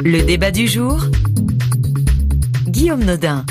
Le débat du jour, Guillaume Nodin.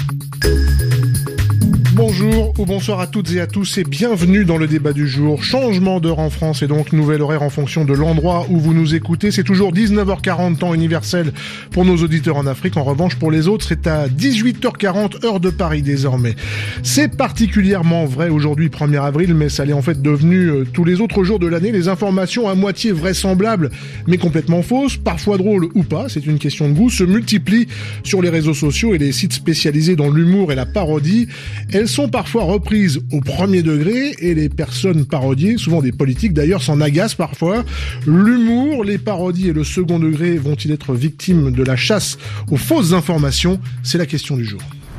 Bonjour ou bonsoir à toutes et à tous et bienvenue dans le débat du jour. Changement d'heure en France et donc nouvel horaire en fonction de l'endroit où vous nous écoutez. C'est toujours 19h40 temps universel pour nos auditeurs en Afrique. En revanche, pour les autres, c'est à 18h40 heure de Paris désormais. C'est particulièrement vrai aujourd'hui 1er avril, mais ça l'est en fait devenu tous les autres jours de l'année. Les informations à moitié vraisemblables mais complètement fausses, parfois drôles ou pas, c'est une question de goût, se multiplient sur les réseaux sociaux et les sites spécialisés dans l'humour et la parodie. Elles sont parfois reprises au premier degré et les personnes parodiées, souvent des politiques d'ailleurs, s'en agacent parfois. L'humour, les parodies et le second degré vont-ils être victimes de la chasse aux fausses informations ? C'est la question du jour.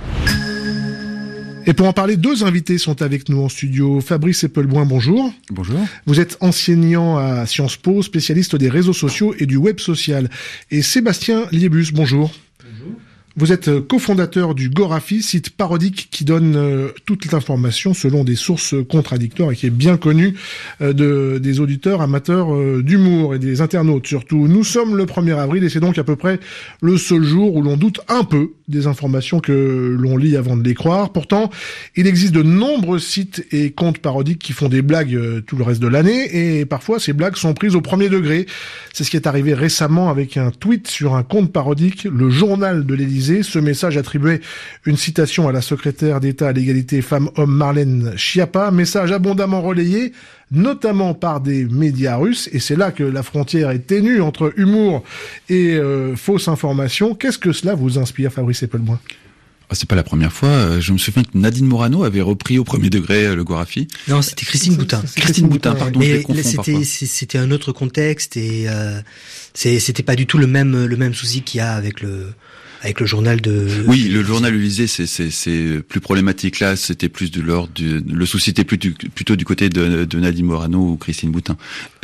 Et pour en parler, deux invités sont avec nous en studio. Fabrice Eppelboin, bonjour. Bonjour. Vous êtes enseignant à Sciences Po, spécialiste des réseaux sociaux et du web social. Et Sébastien Liébus, bonjour. Bonjour. Vous êtes cofondateur du Gorafi, site parodique qui donne toute l'information selon des sources contradictoires et qui est bien connu des auditeurs amateurs d'humour et des internautes surtout. Nous sommes le 1er avril et c'est donc à peu près le seul jour où l'on doute un peu des informations que l'on lit avant de les croire. Pourtant, il existe de nombreux sites et comptes parodiques qui font des blagues tout le reste de l'année et parfois ces blagues sont prises au premier degré. C'est ce qui est arrivé récemment avec un tweet sur un compte parodique, le Journal de l'Élysée. Ce message attribuait une citation à la secrétaire d'État à l'égalité femmes-hommes Marlène Schiappa, message abondamment relayé, notamment par des médias russes, et c'est là que la frontière est ténue entre humour et fausse information. Qu'est-ce que cela vous inspire, Fabrice Eppelboin ? C'est pas la première fois. Je me souviens que Nadine Morano avait repris au premier degré le Gorafi. Non, c'était Christine Boutin. Christine Boutin, pardon. Mais c'était un autre contexte et c'était pas du tout le même souci qu'il y a avec le journal de... Oui, le journal de l'Élysée, c'est plus problématique. Là, c'était plus de l'ordre le souci était plutôt du côté de Nadine Morano ou Christine Boutin.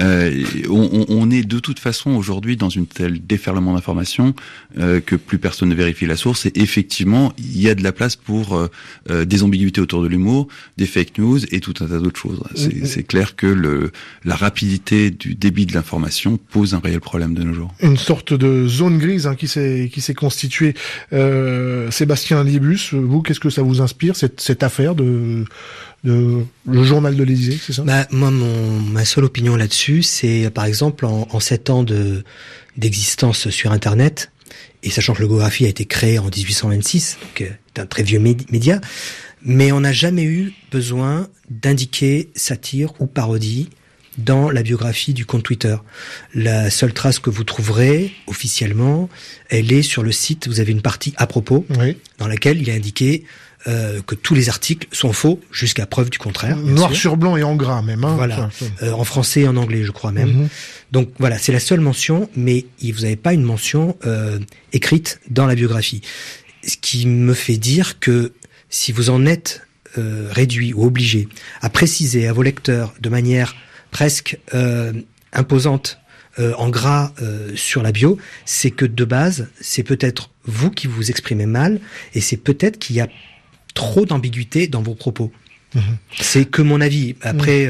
On est de toute façon aujourd'hui dans une telle déferlement d'informations que plus personne ne vérifie la source. Et effectivement, il y a de la place pour des ambiguïtés autour de l'humour, des fake news et tout un tas d'autres choses. C'est clair que la rapidité du débit de l'information pose un réel problème de nos jours. Une sorte de zone grise qui s'est constituée. Sébastien Liébus, vous, qu'est-ce que ça vous inspire, cette affaire de le journal de l'Élysée, c'est ça ? Moi, ma seule opinion là-dessus, c'est par exemple en 7 ans d'existence sur Internet, et sachant que le Gorafi a été créé en 1826, donc c'est un très vieux média, mais on n'a jamais eu besoin d'indiquer satire ou parodie dans la biographie du compte Twitter. La seule trace que vous trouverez officiellement, elle est sur le site. Vous avez une partie à propos, oui, dans laquelle il est indiqué que tous les articles sont faux jusqu'à preuve du contraire. Noir sur blanc et en gras même. Hein, voilà, en français et en anglais, je crois même. Donc voilà, c'est la seule mention, mais vous n'avez pas une mention écrite dans la biographie. Ce qui me fait dire que si vous en êtes réduit ou obligé à préciser à vos lecteurs de manière presque imposante en gras sur la bio, c'est que de base, c'est peut-être vous qui vous exprimez mal et c'est peut-être qu'il y a trop d'ambiguïté dans vos propos. C'est que mon avis. Après,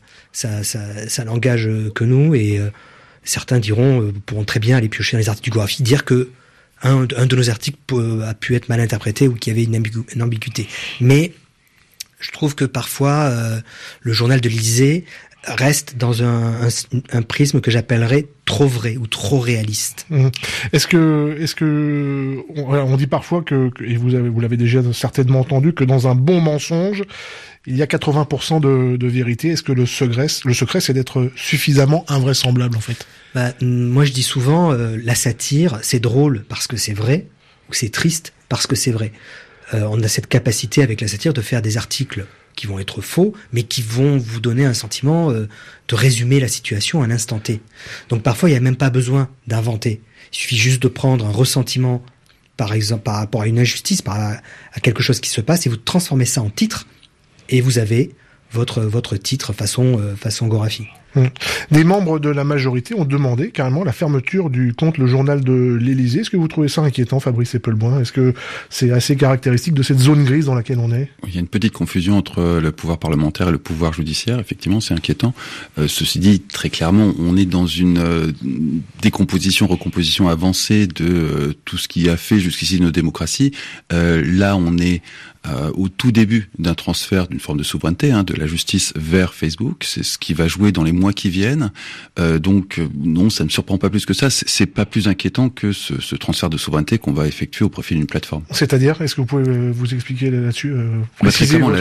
ça n'engage que nous et certains pourront très bien aller piocher dans les articles du Gorafi, dire que un de nos articles a pu être mal interprété ou qu'il y avait une ambiguïté. Mais je trouve que parfois, le journal de l'Élysée reste dans un prisme que j'appellerais trop vrai ou trop réaliste. Est-ce que on dit parfois que et vous l'avez déjà certainement entendu, que dans un bon mensonge il y a 80% de vérité. Est-ce que le secret c'est d'être suffisamment invraisemblable en fait ? Moi je dis souvent la satire c'est drôle parce que c'est vrai ou c'est triste parce que c'est vrai. On a cette capacité avec la satire de faire des articles qui vont être faux, mais qui vont vous donner un sentiment de résumer la situation à l'instant T. Donc parfois, il n'y a même pas besoin d'inventer. Il suffit juste de prendre un ressentiment, par exemple, par rapport à une injustice, à quelque chose qui se passe, et vous transformez ça en titre, et vous avez votre titre façon Gorafi. Des membres de la majorité ont demandé carrément la fermeture du compte Le Journal de l'Élysée. Est-ce que vous trouvez ça inquiétant, Fabrice Eppelboin? Est-ce que c'est assez caractéristique de cette zone grise dans laquelle on est? Il y a une petite confusion entre le pouvoir parlementaire et le pouvoir judiciaire. Effectivement, c'est inquiétant. Ceci dit, très clairement, on est dans une décomposition, recomposition avancée de tout ce qui a fait jusqu'ici nos démocraties. Là, on est au tout début d'un transfert d'une forme de souveraineté de la justice vers Facebook. C'est ce qui va jouer dans les mois qui viennent. Donc non, ça ne me surprend pas plus que ça. C'est pas plus inquiétant que ce transfert de souveraineté qu'on va effectuer au profit d'une plateforme. C'est-à-dire, est-ce que vous pouvez vous expliquer là-dessus? Très clairement,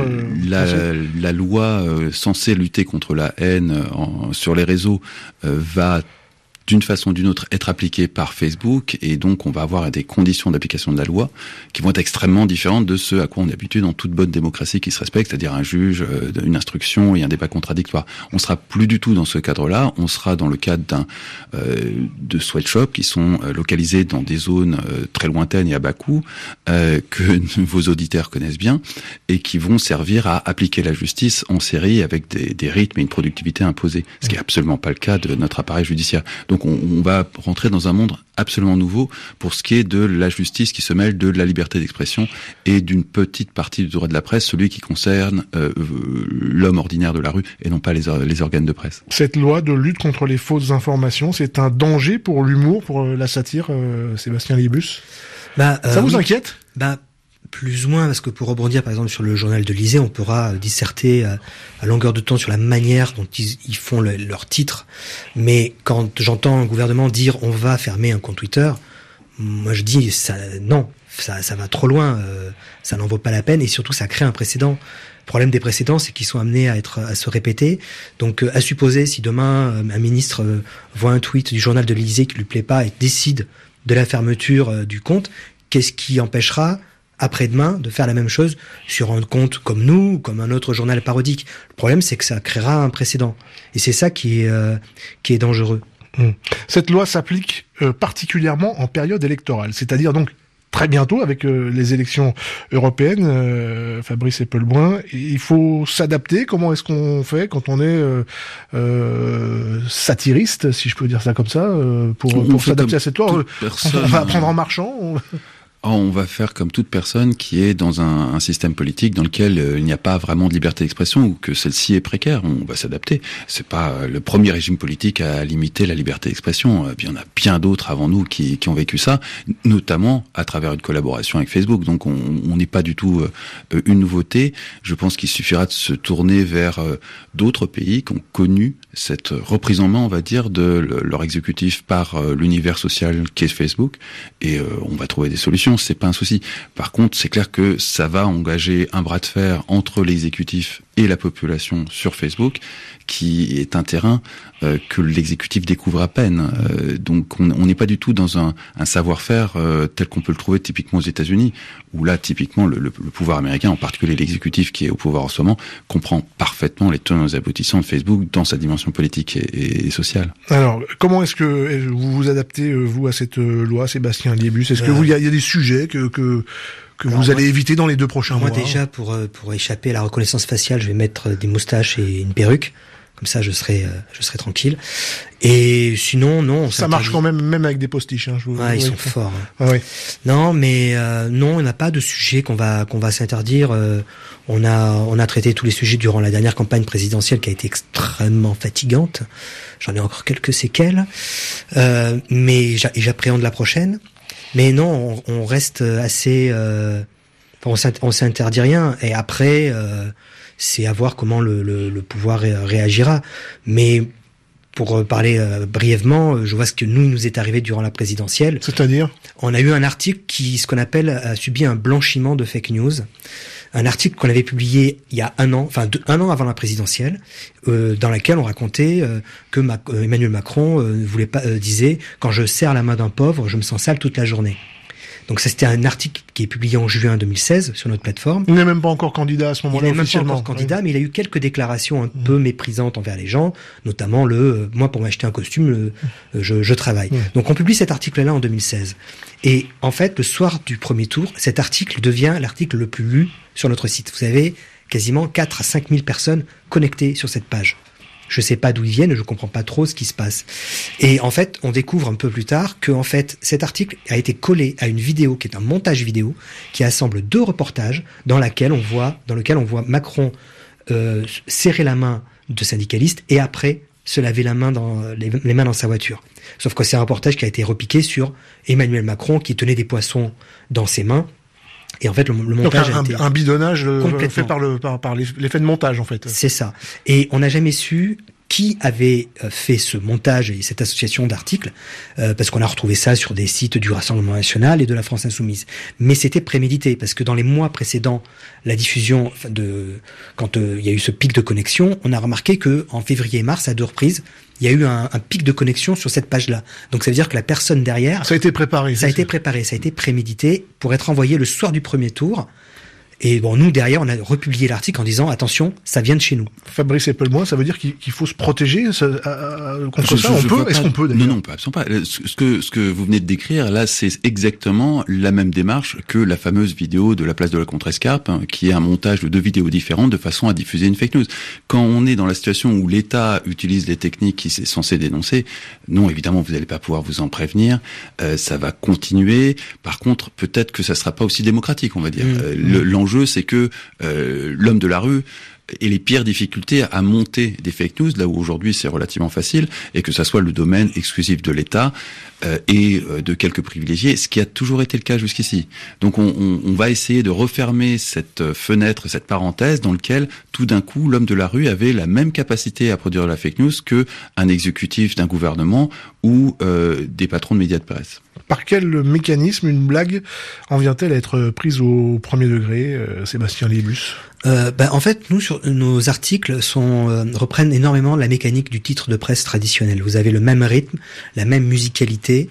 la loi censée lutter contre la haine sur les réseaux va d'une façon ou d'une autre être appliquée par Facebook, et donc on va avoir des conditions d'application de la loi qui vont être extrêmement différentes de ce à quoi on est habitué dans toute bonne démocratie qui se respecte, c'est-à-dire un juge, une instruction et un débat contradictoire. On sera plus du tout dans ce cadre-là, on sera dans le cadre de sweatshops qui sont localisés dans des zones très lointaines et à bas coût, que vos auditeurs connaissent bien, et qui vont servir à appliquer la justice en série avec des rythmes et une productivité imposée, ce qui est absolument pas le cas de notre appareil judiciaire. Donc on va rentrer dans un monde absolument nouveau pour ce qui est de la justice qui se mêle de la liberté d'expression et d'une petite partie du droit de la presse, celui qui concerne l'homme ordinaire de la rue et non pas les organes de presse. Cette loi de lutte contre les fausses informations, c'est un danger pour l'humour, pour la satire, Sébastien Liebus? Ça vous inquiète? Plus ou moins, parce que pour rebondir par exemple sur le journal de l'Élysée, on pourra disserter à longueur de temps sur la manière dont ils font leur titre. Mais quand j'entends un gouvernement dire on va fermer un compte Twitter, moi je dis non, ça va trop loin, ça n'en vaut pas la peine, et surtout ça crée un précédent. Le problème des précédents, c'est qu'ils sont amenés à se répéter. Donc à supposer, si demain un ministre voit un tweet du journal de l'Élysée qui lui plaît pas et décide de la fermeture du compte, qu'est-ce qui empêchera après-demain de faire la même chose sur un compte comme nous, ou comme un autre journal parodique? Le problème, c'est que ça créera un précédent. Et c'est ça qui est dangereux. Cette loi s'applique particulièrement en période électorale, c'est-à-dire donc très bientôt avec les élections européennes. Fabrice Eppelboin, il faut s'adapter. Comment est-ce qu'on fait quand on est satiriste, si je peux dire ça comme ça, pour s'adapter à cette loi? On va apprendre en marchant? On va faire comme toute personne qui est dans un système politique dans lequel il n'y a pas vraiment de liberté d'expression ou que celle-ci est précaire. On va s'adapter. C'est pas le premier régime politique à limiter la liberté d'expression. Il y en a bien d'autres avant nous qui ont vécu ça, notamment à travers une collaboration avec Facebook. Donc on n'est pas du tout une nouveauté. Je pense qu'il suffira de se tourner vers d'autres pays qui ont connu cette reprise en main, on va dire, de leur exécutif par l'univers social qu'est Facebook, et on va trouver des solutions. C'est pas un souci. Par contre, c'est clair que ça va engager un bras de fer entre l'exécutif et la population sur Facebook, qui est un terrain que l'exécutif découvre à peine. Donc on n'est pas du tout dans un savoir-faire tel qu'on peut le trouver typiquement aux États-Unis, où là, typiquement, le pouvoir américain, en particulier l'exécutif qui est au pouvoir en ce moment, comprend parfaitement les tenants et aboutissants de Facebook dans sa dimension politique et sociale. Alors, comment est-ce que vous vous adaptez, vous, à cette loi, Sébastien Liebus? Est-ce que il y a des sujets que vous allez éviter dans les 2 prochains mois? Moi, déjà, pour échapper à la reconnaissance faciale, je vais mettre des moustaches et une perruque. Comme ça, je serai tranquille. Et sinon, non. Ça marche quand même avec des postiches. Ils sont forts. Ouais. Non, mais non, on n'a pas de sujet qu'on va s'interdire. On a traité tous les sujets durant la dernière campagne présidentielle qui a été extrêmement fatigante. J'en ai encore quelques séquelles, mais j'appréhende la prochaine. Mais non, on reste assez. On s'interdit rien. Et après. C'est à voir comment le pouvoir réagira. Mais pour parler brièvement, je vois ce que nous est arrivé durant la présidentielle. C'est-à-dire ? On a eu un article qui, ce qu'on appelle, a subi un blanchiment de fake news. Un article qu'on avait publié il y a un an avant la présidentielle, dans laquelle on racontait que Emmanuel Macron disait « Quand je serre la main d'un pauvre, je me sens sale toute la journée ». Donc ça, c'était un article qui est publié en juin 2016 sur notre plateforme. Il n'est même pas encore candidat à ce moment-là officiellement. Il n'est même pas encore candidat, mais il a eu quelques déclarations un peu méprisantes envers les gens, notamment moi, pour m'acheter un costume, je travaille. Donc on publie cet article-là en 2016. Et en fait, le soir du premier tour, cet article devient l'article le plus lu sur notre site. Vous avez quasiment 4 à 5 000 personnes connectées sur cette page. Je sais pas d'où ils viennent, je comprends pas trop ce qui se passe. Et en fait, on découvre un peu plus tard que en fait, cet article a été collé à une vidéo qui est un montage vidéo qui assemble 2 reportages dans lequel on voit Macron serrer la main de syndicalistes et après se laver les mains dans sa voiture. Sauf que c'est un reportage qui a été repiqué sur Emmanuel Macron qui tenait des poissons dans ses mains. Et en fait, le montage donc un bidonnage fait par l'effet de montage, en fait. C'est ça. Et on n'a jamais su qui avait fait ce montage et cette association d'articles, parce qu'on a retrouvé ça sur des sites du Rassemblement National et de la France Insoumise. Mais c'était prémédité, parce que dans les mois précédents, la diffusion quand il y a eu ce pic de connexion, on a remarqué que en février et mars, à 2 reprises, il y a eu un pic de connexion sur cette page-là. Donc ça veut dire que la personne derrière... Ça a été préparé. Ça a été prémédité pour être envoyé le soir du premier tour. Et bon, nous, derrière, on a republié l'article en disant, attention, ça vient de chez nous. Fabrice Eppelmoin, ça veut dire qu'il faut se protéger contre ça? Est-ce qu'on peut, d'ailleurs? Non, absolument pas. Ce que vous venez de décrire, là, c'est exactement la même démarche que la fameuse vidéo de la place de la Contrescarpe, hein, qui est un montage de 2 vidéos différentes de façon à diffuser une fake news. Quand on est dans la situation où l'État utilise les techniques qu'il est censé dénoncer, non, évidemment, vous n'allez pas pouvoir vous en prévenir. Ça va continuer. Par contre, peut-être que ça sera pas aussi démocratique, on va dire. L'enjeu, c'est que l'homme de la rue ait les pires difficultés à monter des fake news, là où aujourd'hui c'est relativement facile, et que ça soit le domaine exclusif de l'État et de quelques privilégiés, ce qui a toujours été le cas jusqu'ici. Donc on va essayer de refermer cette fenêtre, cette parenthèse dans laquelle tout d'un coup l'homme de la rue avait la même capacité à produire la fake news que un exécutif d'un gouvernement ou des patrons de médias de presse. Par quel mécanisme une blague en vient-elle à être prise au premier degré, Sébastien Liébus? En fait, nos articles reprennent énormément la mécanique du titre de presse traditionnel. Vous avez le même rythme, la même musicalité,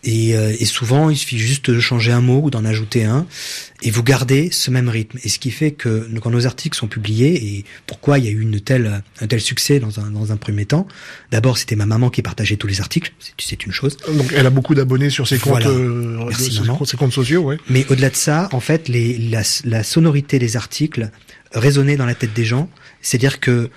et souvent il suffit juste de changer un mot ou d'en ajouter un, et vous gardez ce même rythme. Et ce qui fait que quand nos articles sont publiés, et pourquoi il y a eu un tel succès dans un premier temps, d'abord c'était ma maman qui partageait tous les articles, c'est une chose. Donc elle a beaucoup d'abonnés sur ses comptes, ses comptes sociaux, ouais. Mais au-delà de ça, en fait, la sonorité des articles résonnait dans la tête des gens, c'est-à-dire que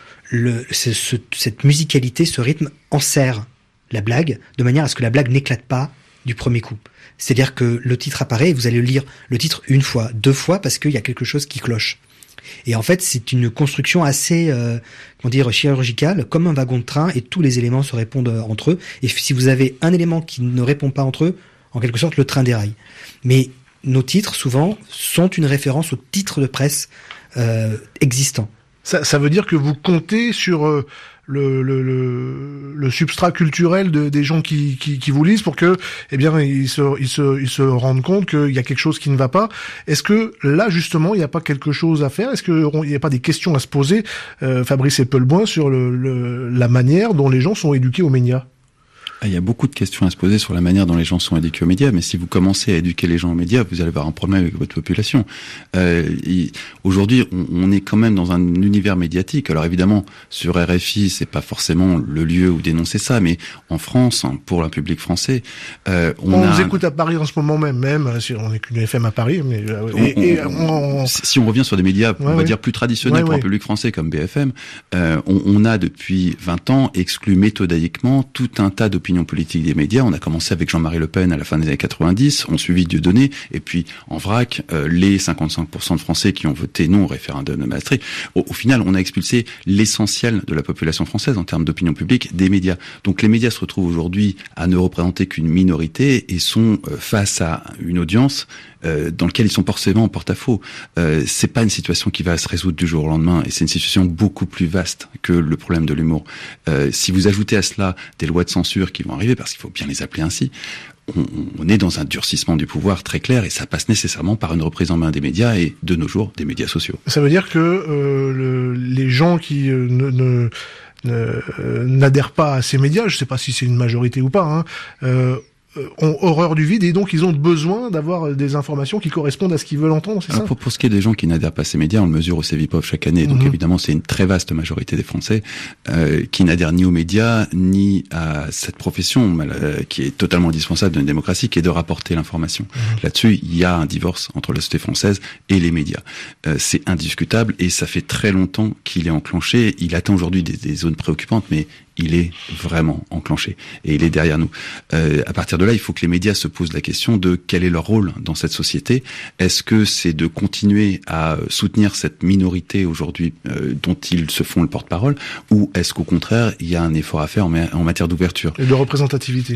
cette musicalité, ce rythme enserre la blague de manière à ce que la blague n'éclate pas du premier coup. C'est-à-dire que le titre apparaît et vous allez lire le titre 1 fois, 2 fois parce qu'il y a quelque chose qui cloche. Et en fait, c'est une construction assez, chirurgicale, comme un wagon de train, et tous les éléments se répondent entre eux. Et si vous avez un élément qui ne répond pas entre eux, en quelque sorte, le train déraille. Mais nos titres, souvent, sont une référence au titre de presse existant. Ça veut dire que vous comptez sur le substrat culturel des gens qui vous lisent pour que, eh bien, ils se rendent compte qu'il y a quelque chose qui ne va pas. Est-ce que là, justement, il n'y a pas quelque chose à faire? Est-ce qu'il n'y a pas des questions à se poser, Fabrice Eppelmoin, sur la manière dont les gens sont éduqués aux médias? Il y a beaucoup de questions à se poser sur la manière dont les gens sont éduqués aux médias, mais si vous commencez à éduquer les gens aux médias, vous allez avoir un problème avec votre population. Aujourd'hui, on est quand même dans un univers médiatique. Alors évidemment, sur RFI, c'est pas forcément le lieu où dénoncer ça, mais en France, pour le public français, on vous écoute à Paris en ce moment même, si on n'est qu'une FM à Paris, mais si on revient sur des médias, on va dire plus traditionnels pour un public français comme BFM, on a depuis 20 ans exclu méthodiquement tout un tas d'opinions politique des médias. On a commencé avec Jean-Marie Le Pen à la fin des années 90, on suivi Dieudonné, et puis en vrac, les 55% de Français qui ont voté non au référendum de Maastricht. Au final, on a expulsé l'essentiel de la population française en termes d'opinion publique des médias. Donc les médias se retrouvent aujourd'hui à ne représenter qu'une minorité et sont face à une audience dans laquelle ils sont forcément en porte-à-faux. C'est pas une situation qui va se résoudre du jour au lendemain, et c'est une situation beaucoup plus vaste que le problème de l'humour. Si vous ajoutez à cela des lois de censure qui vont arriver, parce qu'il faut bien les appeler ainsi, on est dans un durcissement du pouvoir très clair, et ça passe nécessairement par une reprise en main des médias, et de nos jours des médias sociaux. Ça veut dire que les gens qui n'adhèrent pas à ces médias, je sais pas si c'est une majorité ou pas, ont horreur du vide et donc ils ont besoin d'avoir des informations qui correspondent à ce qu'ils veulent entendre, c'est ça? Pour ce qui est des gens qui n'adhèrent pas à ces médias, on le mesure au Cevipof chaque année, donc évidemment c'est une très vaste majorité des Français qui n'adhèrent ni aux médias ni à cette profession qui est totalement indispensable d'une démocratie, qui est de rapporter l'information. Là-dessus, il y a un divorce entre la société française et les médias. C'est indiscutable et ça fait très longtemps qu'il est enclenché. Il atteint aujourd'hui des zones préoccupantes, mais il est vraiment enclenché et il est derrière nous. À partir de là, il faut que les médias se posent la question de quel est leur rôle dans cette société. Est-ce que c'est de continuer à soutenir cette minorité aujourd'hui dont ils se font le porte-parole, ou est-ce qu'au contraire, il y a un effort à faire en matière d'ouverture et de représentativité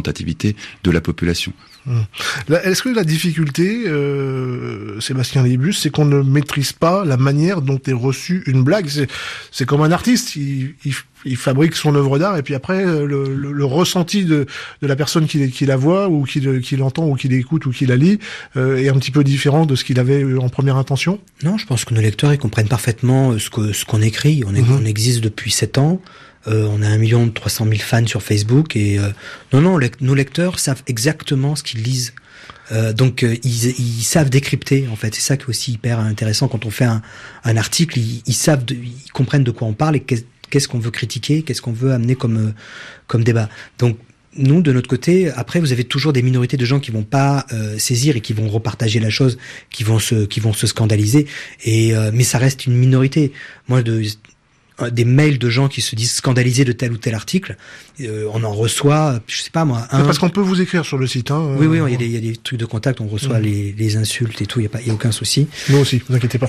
de la population. Est-ce que la difficulté, Sébastien Liébus, c'est qu'on ne maîtrise pas la manière dont est reçue une blague? C'est comme un artiste, il fabrique son œuvre d'art et puis après le ressenti de la personne qui la voit ou qui l'entend ou qui l'écoute ou qui la lit est un petit peu différent de ce qu'il avait en première intention. Non, je pense que nos lecteurs ils comprennent parfaitement ce qu'on écrit. On existe depuis 7 ans. On a 1 300 000 fans sur Facebook et nos lecteurs savent exactement ce qu'ils lisent. Donc ils savent décrypter en fait. C'est ça qui est aussi hyper intéressant quand on fait un article. Ils comprennent de quoi on parle et qu'est-ce qu'on veut critiquer, qu'est-ce qu'on veut amener comme débat. Donc nous, de notre côté, après, vous avez toujours des minorités de gens qui vont pas saisir et qui vont repartager la chose, qui vont se scandaliser. Mais ça reste une minorité. Moi, des mails de gens qui se disent scandalisés de tel ou tel article, on en reçoit, je sais pas moi, parce qu'on peut vous écrire sur le site. Oui, il y a des trucs de contact, on reçoit les insultes et tout, il y a aucun souci. Nous aussi, vous inquiétez pas.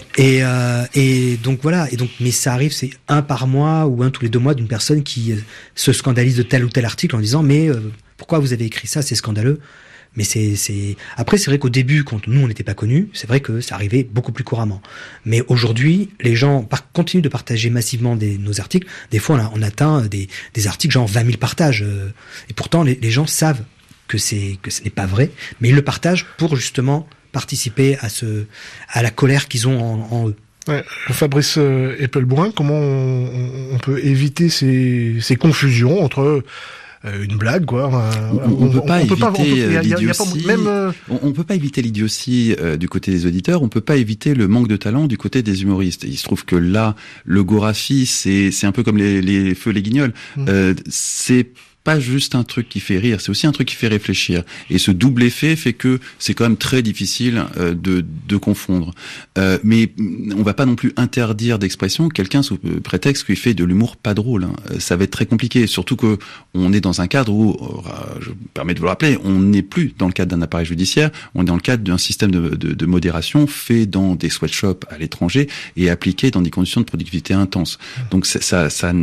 Et donc voilà, mais ça arrive, c'est 1 par mois ou 1 tous les 2 mois d'une personne qui se scandalise de tel ou tel article en disant mais pourquoi vous avez écrit ça, c'est scandaleux. Mais après c'est vrai qu'au début quand nous on n'était pas connus, c'est vrai que ça arrivait beaucoup plus couramment. Mais aujourd'hui, les gens continuent de partager massivement nos articles. Des fois on atteint des articles genre 20 000 partages et pourtant les gens savent que ce n'est pas vrai, mais ils le partagent pour justement participer à la colère qu'ils ont en eux. Ouais. Fabrice Epelboin, comment on peut éviter ces confusions entre une blague, quoi. On peut pas éviter l'idiotie. On peut pas éviter l'idiotie du côté des auditeurs. On peut pas éviter le manque de talent du côté des humoristes. Il se trouve que là, le Gorafi, c'est un peu comme les feux, les guignols. C'est pas juste un truc qui fait rire, c'est aussi un truc qui fait réfléchir. Et ce double effet fait que c'est quand même très difficile de confondre. Mais on va pas non plus interdire d'expression quelqu'un sous prétexte qu'il fait de l'humour pas drôle. Ça va être très compliqué, surtout que on est dans un cadre où, je me permets de vous le rappeler, on n'est plus dans le cadre d'un appareil judiciaire, on est dans le cadre d'un système de modération fait dans des sweatshops à l'étranger et appliqué dans des conditions de productivité intenses. Donc ça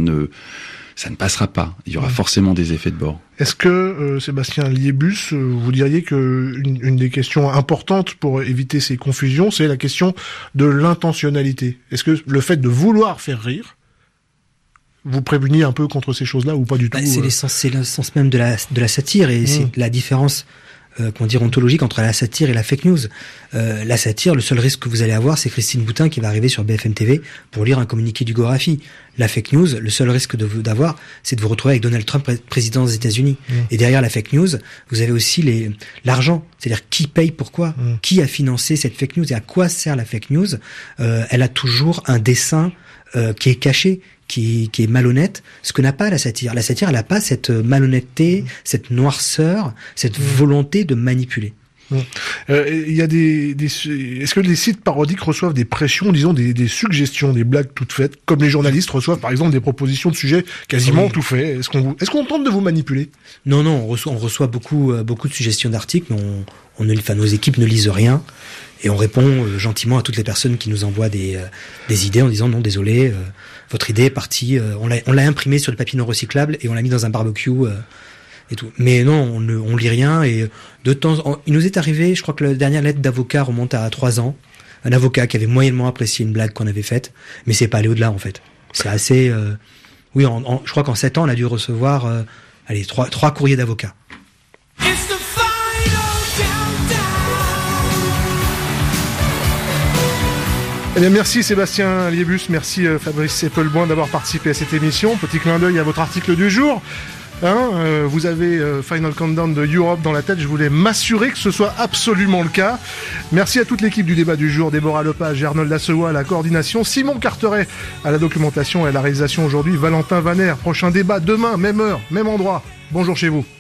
ne passera pas. Il y aura forcément des effets de bord. Est-ce que, Sébastien Liébus, vous diriez que une des questions importantes pour éviter ces confusions, c'est la question de l'intentionnalité? Est-ce que le fait de vouloir faire rire vous prévenez un peu contre ces choses-là ou pas du tout? C'est l'essence même de la satire et c'est la différence ontologique entre la satire et la fake news. La satire, le seul risque que vous allez avoir, c'est Christine Boutin qui va arriver sur BFM TV pour lire un communiqué du Gorafi. La fake news, le seul risque d'avoir, c'est de vous retrouver avec Donald Trump, président des États-Unis. Et derrière la fake news, vous avez aussi l'argent. C'est-à-dire qui paye pourquoi, qui a financé cette fake news et à quoi sert la fake news. Elle a toujours un dessein qui est caché, qui est malhonnête, ce que n'a pas la satire. La satire, elle n'a pas cette malhonnêteté, cette noirceur, cette volonté de manipuler. Il y a est-ce que les sites parodiques reçoivent des pressions, disons des suggestions, des blagues toutes faites, comme les journalistes reçoivent par exemple des propositions de sujets quasiment tout faits? Est-ce qu'on tente de vous manipuler? Non, on reçoit beaucoup de suggestions d'articles, mais nos équipes ne lisent rien. Et on répond gentiment à toutes les personnes qui nous envoient des idées en disant non, désolé, votre idée est partie. On l'a imprimée sur du papier non recyclable et on l'a mis dans un barbecue et tout. Mais non, on lit rien. Et il nous est arrivé, je crois que la dernière lettre d'avocat remonte à 3 ans. Un avocat qui avait moyennement apprécié une blague qu'on avait faite, mais c'est pas allé au-delà en fait. C'est assez. Oui, je crois qu'en 7 ans, on a dû recevoir 3 courriers d'avocats. Eh bien, merci Sébastien Liébus, merci Fabrice Epelboin d'avoir participé à cette émission. Petit clin d'œil à votre article du jour. Vous avez Final Countdown de Europe dans la tête. Je voulais m'assurer que ce soit absolument le cas. Merci à toute l'équipe du débat du jour. Déborah Lepage et Arnold Lassewa à la coordination. Simon Carteret à la documentation et à la réalisation aujourd'hui. Valentin Vaner. Prochain débat demain, même heure, même endroit. Bonjour chez vous.